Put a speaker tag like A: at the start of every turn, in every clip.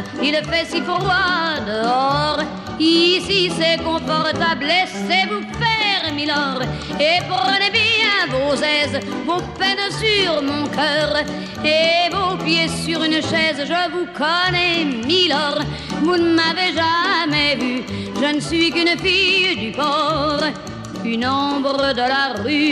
A: il fait si froid dehors. Ici c'est confortable, laissez-vous faire, milord, et prenez bien vos aises, vos peines sur mon cœur, et vos pieds sur une chaise. Je vous connais, milord, vous ne m'avez jamais vu, je ne suis qu'une fille du port, une ombre de la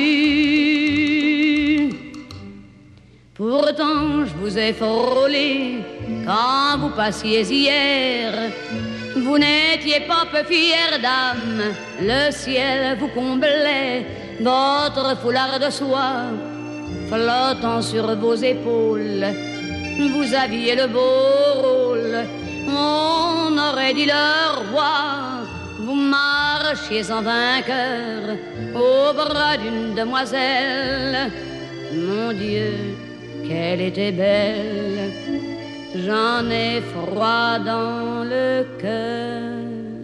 A: rue. Pourtant je vous ai frôlé quand vous passiez hier. Vous n'étiez pas peu fière d'âme, le ciel vous comblait, votre foulard de soie flottant sur vos épaules. Vous aviez le beau rôle, on aurait dit le roi. Vous marchiez en vainqueur au bras d'une demoiselle. Mon Dieu, qu'elle était belle! J'en ai froid dans le cœur.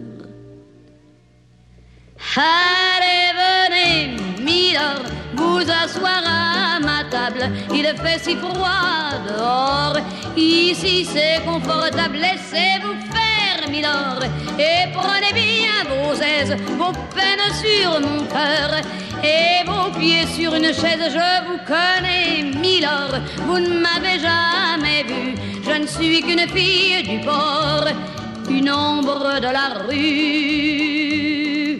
A: Allez, venez, milord, vous asseoir à ma table. Il fait si froid dehors, ici c'est confortable. Laissez-vous faire, milord, et prenez bien vos aises, vos peines sur mon cœur, et vos pieds sur une chaise. Je vous connais, milord, vous ne m'avez jamais vu, je ne suis qu'une fille du port, une ombre de la rue.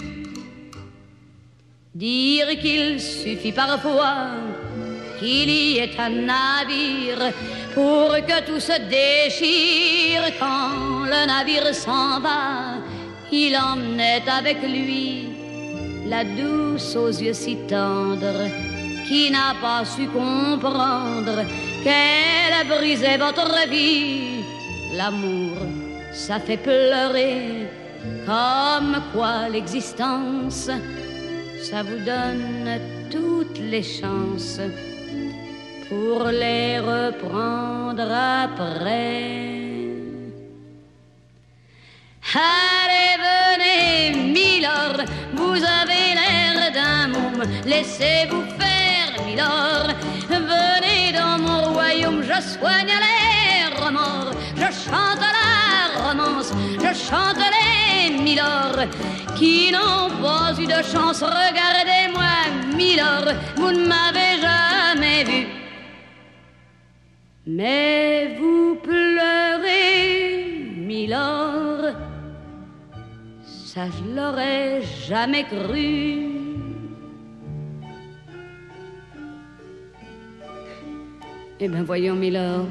A: Dire qu'il suffit parfois qu'il y ait un navire pour que tout se déchire. Quand le navire s'en va, il emmenait avec lui la douce aux yeux si tendres, qui n'a pas su comprendre qu'elle brisait votre vie. L'amour, ça fait pleurer, comme quoi l'existence, ça vous donne toutes les chances pour les reprendre après. Allez, venez, milord, vous avez l'air d'un môme, laissez-vous faire, milord. Venez dans mon royaume, je soigne les remords, je chante la romance, je chante les milords qui n'ont pas eu de chance. Regardez-moi, milord, vous ne m'avez jamais vu, mais vous pleurez, milord. Ça je l'aurais jamais cru. Eh bien voyons, milord,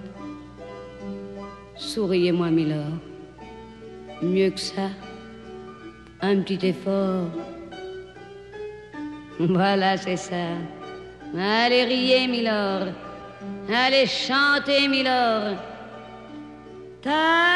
A: souriez-moi, milord. Mieux que ça, un petit effort. Voilà, c'est ça. Allez, riez, milord. Allez, chantez, milord. Ta